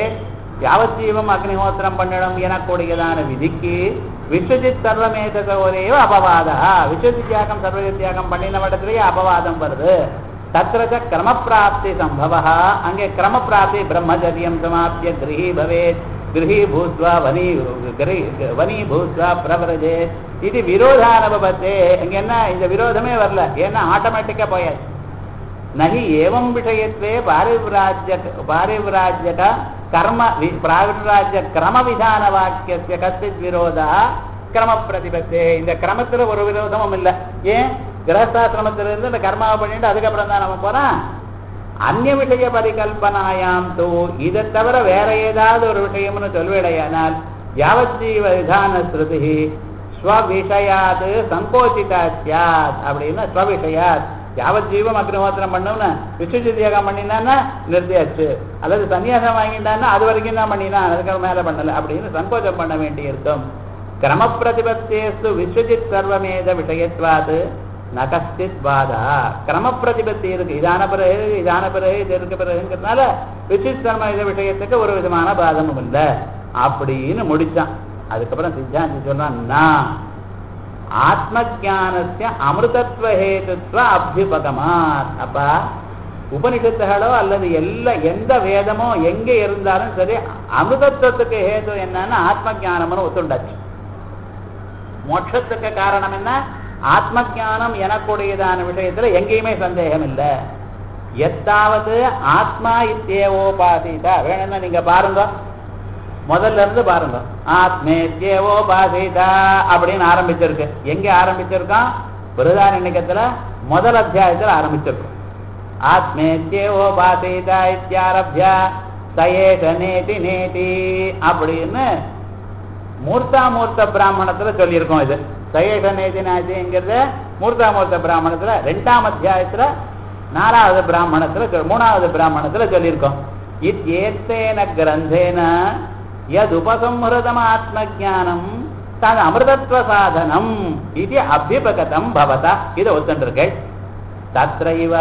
யாவத் ஜீவம் அக்னிஹோத்திரம் பண்ணணும் எனக்கூடியதான விதிக்கு விஸ்வஜித் சர்வமேதோரேவ அபவாதா. விஸ்வஜி தியாகம் சர்வஜ தியாகம் பண்ணினவடத்திலேயே அபவாதம் வருது. தத்ரச கிரமப்பிராப்தி சம்பவ, அங்கே கிரமப்பிராப்தி பிரம்மச்சரியம் சமாப்திய கிரகி பவேத் கிரகி பூத்வா வனி வனி பூத்வா பிரவரஜேத். இது விரோதானுபவத்தே. இங்க என்ன இந்த விரோதமே வரல, ஏன்னா ஆட்டோமேட்டிக்கா போயாச்சு. நகி ஏவம் விஷயத்வே பாரிவிராஜ்ய பாரிவிராஜ்யக கர்ம பாரிவிராஜ்ய கிரம விதான வாக்கிய கஸ்தித் விரோதா கிரம பிரதிபத்தே. இந்த கிரமத்துல ஒரு விரோதமும் இல்லை. ஏன் கிரகஸ்தாசிரமத்திலிருந்து இந்த கர்மாவை பண்ணிட்டு அதுக்கப்புறம் தான் நம்ம போறோம். அந்நிய விஷய பரிகல்பனாயாம் தோ, இதை தவிர வேற ஏதாவது ஒரு விஷயம்னு சொல்வேடையானால் யாவஜீவ விதான ஸ்ருதி ஸ்வவிஷயாத் சங்கோச்சிதா சியாத் அப்படின்னா ஸ்வவிஷயாத். யாவஜீவம் அக்னிஹோத்திரம் பண்ணோம்னா விஸ்வஜி தியாகம் பண்ணினான்னா நிறுத்தியாச்சு, அல்லது சன்னியாசம் வாங்கிட்டான்னா அது வரைக்கும் தான் பண்ணினா அதுக்கு மேல பண்ணல அப்படின்னு சங்கோச்சம் பண்ண வேண்டி இருக்கும். கிரம பிரதிபத்தேஸ்து விஸ்வஜித் சர்வமேத விஷயத்வாது நகஸ்தித் வாதா. கிரம பிரதிபத்தி இருக்கு, இதான பிறகு இதான பிறகு இது இருக்க பிறகுங்கிறதுனால விஸ்வஜித் சர்வமேத விஷயத்துக்கு ஒரு விதமான பாதமும் இல்லை அப்படின்னு முடிச்சான். அதுக்கப்புறம் சித்தாந்தி சொல்றான், ஆத்ம ஜானஸ்ய அமிர்தத்வ ஹேதுத்வ அபியுபகமாத். அப்பா உபனிஷத்துகளோ அல்லது எல்லா எந்த வேதமோ எங்க இருந்தாலும் சரி அமிர்தத்துவத்துக்கு ஹேது என்னன்னா ஆத்ம ஜானம்னு ஒத்துண்டாச்சு. மோட்சத்துக்கு காரணம் என்ன? ஆத்ம ஜானம் எனக்கூடியதான விஷயத்துல எங்கேயுமே சந்தேகம் இல்லை. எத்தாவது ஆத்மா இத்தியேவோபாசிதா வேணும்னா நீங்க பாருங்க, முதல்ல இருந்து பாருங்க. ஆத்மேத்யேவோபாசிதா அப்படின்னு ஆரம்பிச்சிருக்கு. எங்க ஆரம்பிச்சிருக்கோம்? பிருஹதாரண்யகத்துல முதல் அத்தியாயத்தில் ஆரம்பிச்சிருக்கோம். ஆத்மேத்யேவோபாசிதா இத்யாரப்யா சயேஷ நேதி நேதி அப்படின்னு மூர்த்தாமூர்த்த பிராமணத்துல சொல்லியிருக்கோம். இது சயேஷ நேதி நேதிங்கிறது மூர்த்தாமூர்த்த பிராமணத்துல ரெண்டாம் அத்தியாயத்துல நாலாவது பிராமணத்துல மூணாவது பிராமணத்துல சொல்லியிருக்கோம். இத்யேத்தேன கிரந்தேன யத் உபசம்ஹிருதம் ஆத்ம ஜானம் தது அமிர்தத்வ சாதனம் இது அபியுபகதம் பவதா. இதை ஒத்துண்டிருக்கள். தத்ரைவ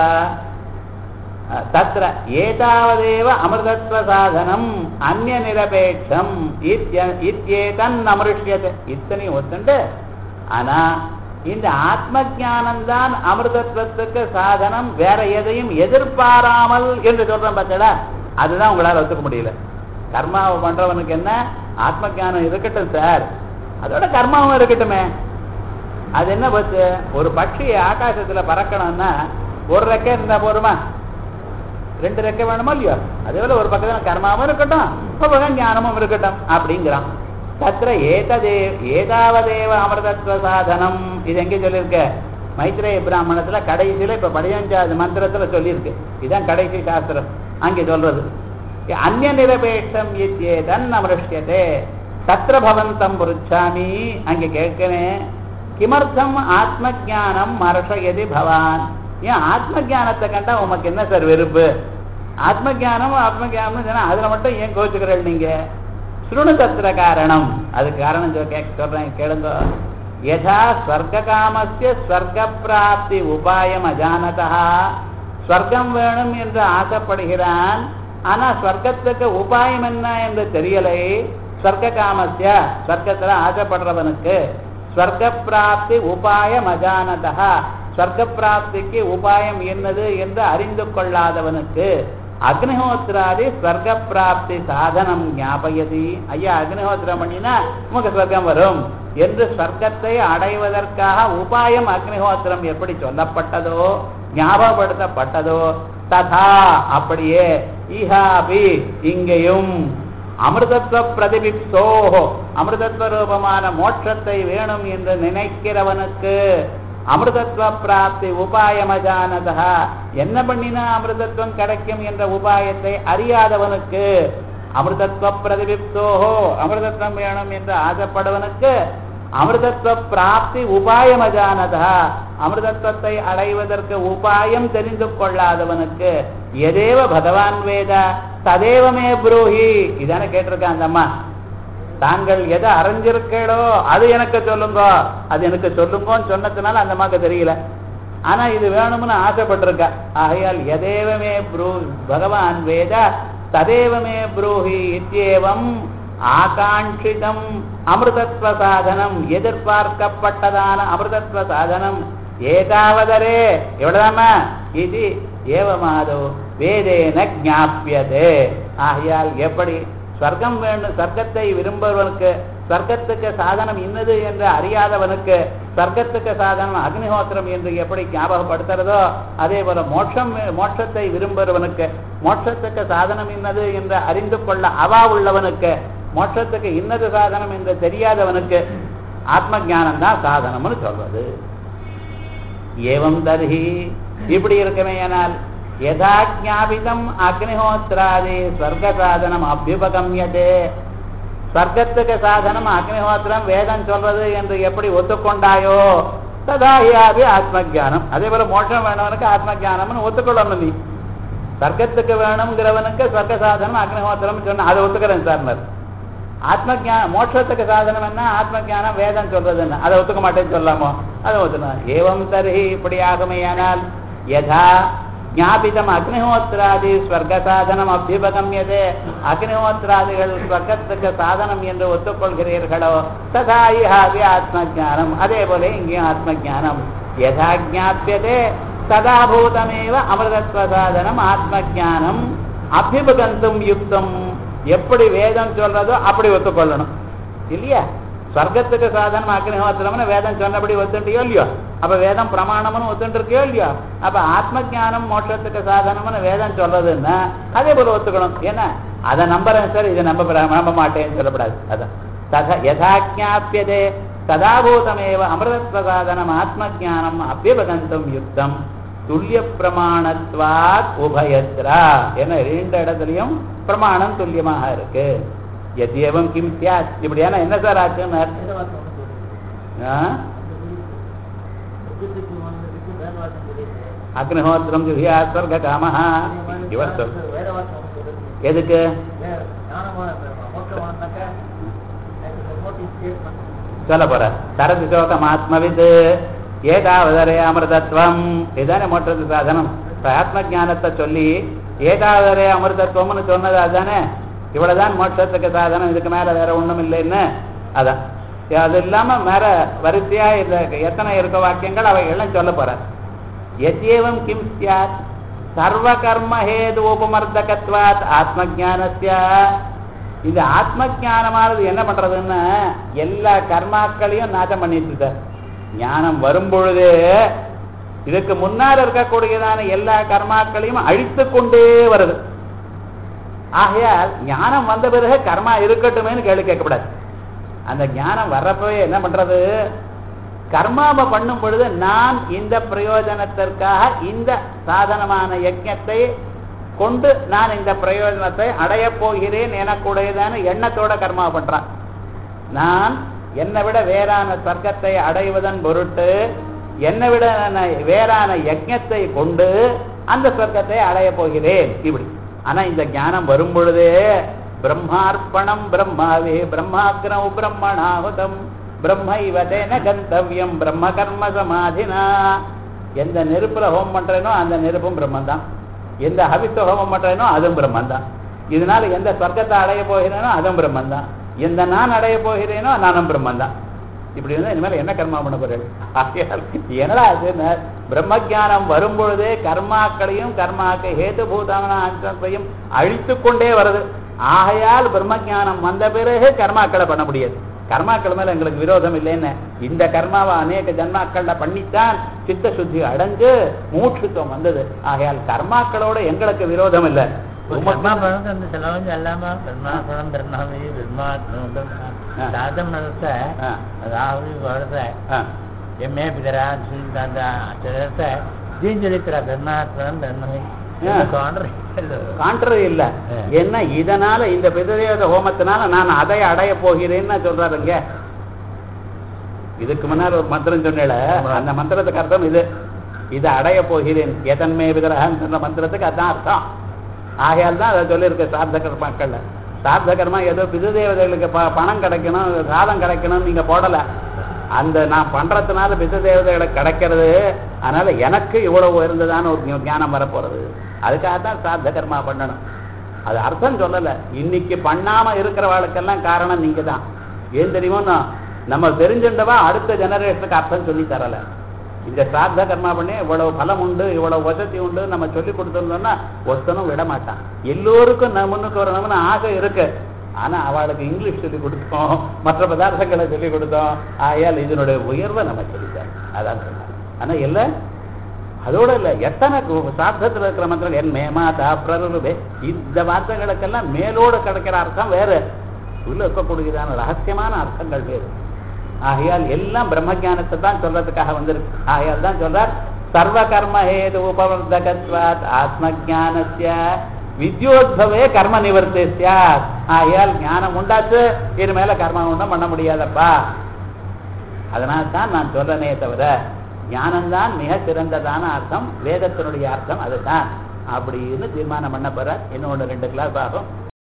தத்ர ஏதாவதேவ அமிர்தத்வ சாதனம் அந்நிய நிரபேட்சம் இத்யேதன் அமிருஷ்யதே. இத்தனையும் ஒத்துண்டு, ஆனா இந்த ஆத்ம ஜானம்தான் அமிர்தத்வத்துக்கு சாதனம், வேற எதையும் எதிர்பாராமல் என்று சொல்றேன் பார்த்தா, அதுதான் உங்களால் ஒத்துக்க முடியல. கர்மாவை பண்றவனுக்கு என்ன ஆத்ம ஜானம் இருக்கட்டும் சார், அதோட கர்மாவும் இருக்கட்டுமே. அது என்ன பஸ், ஒரு பட்சி ஆகாசத்துல பறக்கணும்னா ஒரு ரெக்கை இருந்தா போருமா? ரெண்டு ரெக்கை வேணுமா இல்லையோ? அதே போல ஒரு பக்கத்துல கர்மாவும் இருக்கட்டும், ஒரு பக்கம் ஞானமும் இருக்கட்டும் அப்படிங்கிறான். தத்ர ஏததே ஏதாவதேவ அமிர்தத்வ சாதனம். இது எங்க சொல்லியிருக்க? மைத்ரேய பிராமணத்துல கடைசியில இப்ப பதினஞ்சாவது மந்திரத்துல சொல்லியிருக்கு. இதுதான் கடைசி சாஸ்திரம் அங்கே சொல்றது. அந்நிய நிரபேட்சம் இத்யேதன் அமிருஷ்யதே தத்ர பவந்தம் புருச்சாமி. அங்கே கேட்கிறேன், கிமர்த்தம் ஆத்ம ஜானம் மர்ஷயதி பவான். ஏன் ஆத்ம ஜானத்தை கண்டா உமக்கு என்ன சார் வெறுப்பு? ஆத்ம ஜானம் ஆத்ம ஜானம் சொன்னா அதுல மட்டும் ஏன் கோச்சுக்கிறீர்கள் நீங்க? ஸ்ருணு தத்திர காரணம். அதுக்கு காரணம் சொல்றேன் கேளுங்க. யதா ஸ்வர்க காமஸ்ய ஸ்வர்க பிராப்தி உபாயம் அஜானதா, ஸ்வர்க்கம் வேணும் என்று ஆசைப்படுகிறான், ஆனா ஸ்வர்க்கத்துக்கு உபாயம் என்ன என்று தெரியலை. ஸ்வர்க காமஸ்ய ஸ்வர்க்கத்துல ஆசைப்படுறவனுக்கு ஸ்வர்க பிராப்தி உபாயம் அஜானதா ஸ்வர்க பிராப்திக்கு உபாயம் என்னது என்று அறிந்து கொள்ளாதவனுக்கு அக்னிஹோத்ராதி ஸ்வர்க பிராப்தி சாதனம் ஞாபயதி. ஐயா அக்னிஹோத்திரம் பண்ணினா நமக்கு ஸ்வர்க்கம் வரும் என்று ஸ்வர்க்கத்தை அடைவதற்காக உபாயம் அக்னிஹோத்திரம் எப்படி சொல்லப்பட்டதோ ஞாபகப்படுத்தப்பட்டதோ ததா அப்படியே ஈஹாபி இங்கேயும் அமிர்தத்வ பிரதிபிப்சோ அமிர்தத்வ ரூபமான மோட்சத்தை வேணும் என்று நினைக்கிறவனுக்கு அமிர்தத்வ பிராப்தி உபாயமஜானதா என்ன பண்ணினா அமிர்தத்துவம் கிடைக்கும் என்ற உபாயத்தை அறியாதவனுக்கு அமிர்தத்வ பிரதிபிப்சோஹோ அமிர்தத்துவம் வேணும் என்று ஆசைப்படுவனுக்கு அமிர்தத்வ பிராப்தி உபாயமஜானதா அமிர்தத்துவத்தை அடைவதற்கு உபாயம் தெரிந்து கொள்ளாதவனுக்கு எதேவ பகவான் வேத ததேவமே புரோஹி இதானே கேட்டிருக்கான் அந்த அம்மா. தாங்கள் எதை அறிஞ்சிருக்கேடோ அது எனக்கு சொல்லுங்க அது எனக்கு சொல்லுங்கன்னு சொன்னதுனால அந்த அம்மாக்கு தெரியல. ஆனா இது வேணும்னு ஆசைப்பட்டிருக்கா. ஆகையால் எதேவமே ப்ரூ பகவான் வேத ததேவமே புரோஹி இத்யேவம் ஆகாங்கிதம் அமிர்தத்வ சாதனம் எதிர்பார்க்கப்பட்டதான அமிர்தத்வ சாதனம் ஏதாவதரே எவ்வளவுதாமா இது ஏவமாதோ வேதேன ஞாபியதே. ஆகையால் எப்படி ஸ்வர்க்கம் வேண்டும் ஸ்வர்க்கத்தை விரும்புவனுக்கு ஸ்வர்க்கத்துக்கு சாதனம் இன்னது என்று அறியாதவனுக்கு ஸ்வர்க்கத்துக்கு சாதனம் அக்னிஹோத்திரம் என்று எப்படி ஞாபகப்படுத்துறதோ அதே போல மோட்சம் மோட்சத்தை விரும்புவனுக்கு மோட்சத்துக்கு சாதனம் இன்னது என்று அறிந்து கொள்ள அவா உள்ளவனுக்கு மோட்சத்துக்கு இன்னது சாதனம் என்று தெரியாதவனுக்கு ஆத்ம ஞானம் தான் சாதனம்னு சொல்றது. ஏவம் தர்ஹி இப்படி இருக்கமே ஆனால் யதா ஞாபிதம் அக்னிஹோத்ராதி ஸ்வர்க சாதனம் அபியுபகம்யதே ஸ்வர்க்கத்துக்கு சாதனம் அக்னிஹோத்திரம் வேதம் சொல்றது என்று எப்படி ஒத்துக்கொண்டாயோ ததாஹியாபி ஆத்ம ஜானம். அதே போல மோட்சம் வேணவனுக்கு ஆத்ம ஜானம்னு ஒத்துக்கொள்ளணும். நீ ஸ்வர்க்கத்துக்கு வேணுங்கிறவனுக்கு ஸ்வர்க்க சாதனம் அக்னிஹோத்திரம் சொன்ன அதை ஒத்துக்கிறேன் சார். ஆத்ம ஜானம் மோட்சத்துக்கு சாதனம் என்ன ஆத்ம ஜானம் வேதம் சொல்றது என்ன அதை ஒத்துக்க மாட்டேன்னு சொல்லாமோ அதை ஒத்துக்கணும். ஏவம் தர்ஹி இப்படி ஆகுமையானால் யதா ஞாபிதம் அக்னிஹோத்ராதி ஸ்வர்க சாதனம் அபியுபகம்யதே அக்னிஹோத்ராதிகள் ஸ்வர்க்கத்துக்கு சாதனம் என்று ஒத்துக்கொள்கிறீர்களோ ததா இஹாபி ஆத்ம ஜானம் அதே போல இங்கேயும் ஆத்ம ஜானம் யதா ஞாபியதே ததா பூதமேவ அமிர்தத்வ சாதனம் ஆத்ம ஜானம் அபியுபகந்தும் யுக்தம் எப்படி வேதம் சொல்றதோ அப்படி ஒத்துக்கொள்ளணும் இல்லையா. ஸ்வர்க்கத்துக்கு சாதனம் அக்னிஹோத்திரம்னு வேதம் சொன்னபடி ஒத்துட்டியோ இல்லையோ அப்ப வேதம் பிரமாணம்னு ஒத்துட்டு இருக்கியோ இல்லையோ அப்ப ஆத்ம ஜானம் மோட்சத்துக்கு சாதனம்னு வேதம் சொல்றதுன்னா அதே போல ஒத்துக்கணும். ஏன்னா அதை நம்புறேன் சார் இதை நம்ப நம்ப மாட்டேன்னு சொல்லப்படாது. அதான் ததா யதா ஞாபியதே ததாபூதமேவ அமிர்தத்வ சாதனம் ஆத்ம ஜானம் அபியுபகந்தும் யுக்தம் துல்லிய பிரமாணத்வாத் உபயத்ரா என ரெண்டு இடத்துலயும் பிரமாணம் துல்லியமாக இருக்கு. எத்யேவம் கிம் ஸ்யாத் இப்படியான என்ன சார் ஆச்சுன்னு அக்னிஹோத்திரம் ஜுஹியா ஸ்வர்க காமஹா இவர் சொல் எதுக்கு சொல்ல போற தரதி சோகம் ஆத்மவித் ஏதாவதரே அமிர்தத்வம் இதானே மோட்சத்து சாதனம். ஆத்ம ஜானத்தை சொல்லி ஏதாவதரே அமிர்தத்வம்னு சொன்னது அதுதானே இவ்வளவுதான் மோட்சத்துக்கு சாதனம் இதுக்கு மேல வேற ஒண்ணும் இல்லைன்னு அதான். அது இல்லாம மேல வரிசையா எத்தனை இருக்க வாக்கியங்கள் அவை எல்லாம் சொல்ல போற. எத்யேவம் கிம் ஸ்யாத் சர்வ கர்ம ஹேது உபமர்தகத்வாத் ஆத்ம ஜானஸ்ய இந்த ஆத்ம ஜானமானது என்ன பண்றதுன்னு எல்லா கர்மாக்களையும் நாசம் பண்ணிட்டு இருக்க. ஞானம் வரும் பொழுது இதுக்கு முன்னால் இருக்கக்கூடியதான எல்லா கர்மாக்களையும் அழித்து கொண்டே வருது. ஆகையால் ஞானம் வந்த பிறகு கர்மா இருக்கட்டுமேன்னு கேள்வி கேட்கக்கூடாது. அந்த ஞானம் வர்றப்பவே என்ன பண்றது கர்மாவை பண்ணும் பொழுது நான் இந்த பிரயோஜனத்திற்காக இந்த சாதனமான யஜ்ஞத்தை கொண்டு நான் இந்த பிரயோஜனத்தை அடைய போகிறேன் எனக்குடையதான எண்ணத்தோட கர்மா பண்றான். நான் என்னை விட வேறான சொர்க்கத்தை அடைவதன் பொருட்டு என்னை விட வேறான யஜ்ஞத்தை கொண்டு அந்த சொர்க்கத்தை அடைய போகிறேன் இப்படி. ஆனா இந்த ஞானம் வரும் பொழுதே பிரம்மார்ப்பணம் பிரம்மாவே பிரம்மாக்ரம் பிரம்மணாஹுதம் பிரம்மைவதேன கந்தவியம் பிரம்ம கர்ம சமாதினா. எந்த நெருப்புல ஹோமம் பண்றேனோ அந்த நெருப்பும் பிரம்மன் தான். எந்த ஹவித்த ஹோமம் பண்றேனோ அதுவும் பிரம்மன் தான். இதனால எந்த சொர்க்கத்தை அடைய போகிறேனோ அதுவும் பிரம்மன் தான். எந்த நான் அடைய போகிறேனோ நானும் பிரம்மன் தான். இப்படி இருந்தா இனிமேல் என்ன கர்மா பண்ண போறேன்? என்னடா அது? பிரம்மஜானம் வரும்பொழுதே கர்மாக்களையும் கர்மாக்கு ஹேதுபூதமான அம்சத்தையும் அழித்து கொண்டே வருது. ஆகையால் பிரம்மஜானம் வந்த பிறகு கர்மாக்களை பண்ண முடியாது. கர்மாக்கள் மேல எங்களுக்கு விரோதம் இல்லைன்னு இந்த கர்மாவை அநேக ஜன்மாக்கள்ல பண்ணித்தான் சித்த சுத்தி அடைஞ்சு மூச்சுத்துவம் வந்தது. ஆகையால் கர்மாக்களோட எங்களுக்கு விரோதம் இல்லை. சாதம் நடத்த அதாவது வளர்த்த எம்ஏ பிதரான் சிலத்தை ஜீஞ்சலித்திரா பிரம்மாத்மனம் பிரம்மனை காண்றது இல்ல. என்ன இதனால இந்த பிததேவத ஹோமத்தினால நான் அதை அடைய போகிறேன்னு சொல்றாருங்க. இதுக்கு முன்னால் ஒரு மந்திரம் சொன்னேல, அந்த மந்திரத்துக்கு அர்த்தம் இது. இதை அடைய போகிறேன் எதன்மே விதரகன்னு சொன்ன மந்திரத்துக்கு அதான் அர்த்தம். ஆகையால் தான் அதை சொல்லியிருக்க சார்த்த கர்மாக்கள்ல. சார்த்த கர்மா ஏதோ பிததேவதைகளுக்கு ப பணம் கிடைக்கணும் சாதம் கிடைக்கணும் நீங்க போடல. அந்த நான் பண்றதுனால பிததேவதைகளுக்கு கிடைக்கிறது. அதனால எனக்கு இவ்வளவு உயர்ந்ததான ஒரு ஞானம் வரப்போறது. அதுக்காகத்தான் சார்த்த கர்மா பண்ணணும். அது அர்த்தம் சொல்லலை. இன்னைக்கு பண்ணாம இருக்கிறவாளுக்கெல்லாம் காரணம் நீங்க தான். ஏன் தெரியுமோ, நம்ம தெரிஞ்சின்றவா அடுத்த ஜெனரேஷனுக்கு அர்த்தம் சொல்லி தரல. இந்த சார்த்த கர்மா பண்ணி இவ்வளவு பலம் உண்டு இவ்வளவு வசதி உண்டு நம்ம சொல்லி கொடுத்துருந்தோம்னா ஒருத்தனும் விட மாட்டான். எல்லோருக்கும் நம்மனுக்கு ஒரு நம்மனு ஆசை இருக்கு. ஆனா அவளுக்கு இங்கிலீஷ் சொல்லி கொடுத்தோம், மற்ற பதார்த்தங்களை சொல்லி கொடுத்தோம். ஆயால் இதனுடைய உயர்வை நம்ம சொல்லித்தரோம். அதான் சொன்னாங்க. ஆனா இல்லை அதோட இல்லை, எத்தனை சார்த்தத்தில் இருக்கிற மந்திரம் என் மேமாதா பிரருபே இந்த வார்த்தைகளுக்கெல்லாம் மேலோடு கிடைக்கிற அர்த்தம் வேறு, உள்ள இருக்கக்கூடியதான ரகசியமான அர்த்தங்கள் வேறு. ஆகையால் எல்லாம் பிரம்மஜானத்தை தான் சொல்றதுக்காக வந்திருக்கு. ஆகையால் தான் சொல்றார் சர்வ கர்ம ஹேது உபவர்த்தகத்வாத் ஆத்மஜானஸ்ய வித்யோத்பவே கர்ம நிவர்த்தி சாத். ஆகையால் ஞானம் உண்டாச்சு, இது மேல கர்ம ஒன்றும் பண்ண முடியாதப்பா. அதனால தான் நான் சொல்றனே தவிர ஞானம்தான் மிக சிறந்ததான அர்த்தம், வேதத்தினுடைய அர்த்தம் அதுதான் அப்படின்னு தீர்மானம் பண்ண போற. இன்னொன்று ரெண்டு கிளாஸ் ஆகும்.